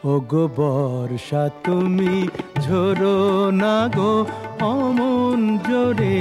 ওগো বর্ষা তুমি ঝরো না গো অমন জোরে,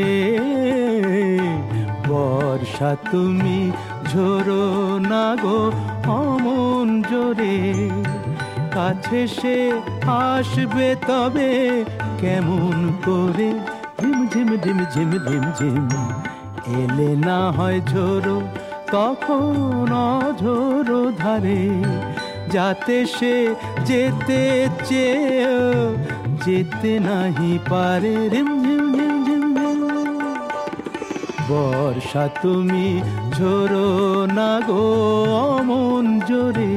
বর্ষা তুমি ঝরো না গো অমন জোরে। কাছে সে আসবে তবে কেমন করে, ঝিম ঝিম ঝিম ঝিম ঝিম ঝিম। এলে না হয় ঝোরো তখন অঝোরো ধারে, যাতে সে যেতে চেয়েও যেতে নাহি পারে। রিম ঝিম ঝিম ঝিম ঝিম। বর্ষা তুমি ঝরো না গো অমন জোরে।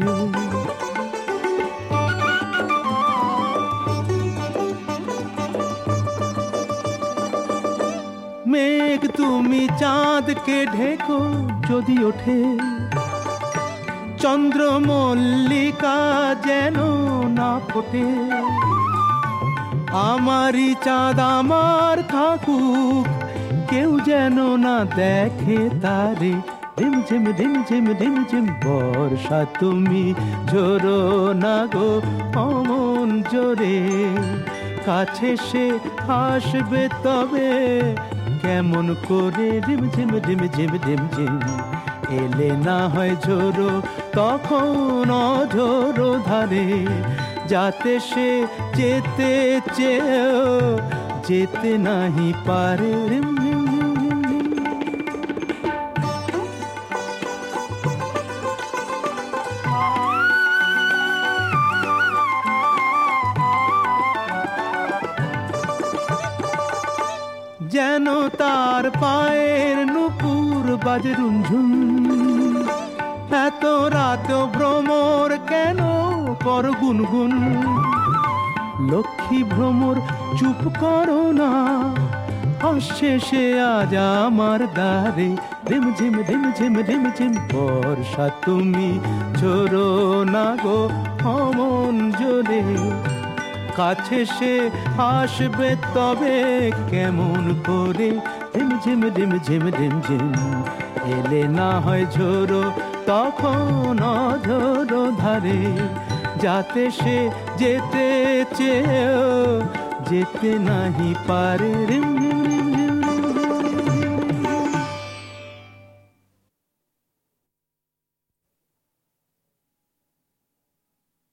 মেঘ তুমি চাঁদকে ঢেকো যদি ওঠে, চন্দ্রমল্লিকা যেন না ফোটে। আমারই চাঁদ আমার থাকুক, কেউ যেন না দেখে তারে। ঝিম ঝিম ঝিম ঝিম ঝিম ঝিম। বর্ষা তুমি ঝরো না গো অমন জোরে, কাছে সে আসবে তবে কেমন করে। ঝিম ঝিম ঝিম ঝিম ঝিম ঝিম। এলে না হয় ঝোরো তখন অঝোরো ধারে, যাতে সে যেতে চেয়েও যেতে নাহি পারে। যেন তার পায়ের নুপুর বাজে রুনঝুন, এত রাত ভ্রমর কেন কর গুনগুন। লক্ষ্মী ভ্রমর চুপ করো না, আসছে সে আজ আমার দ্বারে। রিম ঝিম রিম ঝিম রিম ঝিম। বর্ষা তুমি ঝরো না গো অমন জোরে, কাছে সে আসবে তবে কেমন করে। ঝিম ঝিম ঝিম ঝিম ঝিম ঝিম। এলে না হয় ঝোরো তখন অঝোরো ধারে, যাতে সে যেতে চেয়েও যেতে নাহি পারে।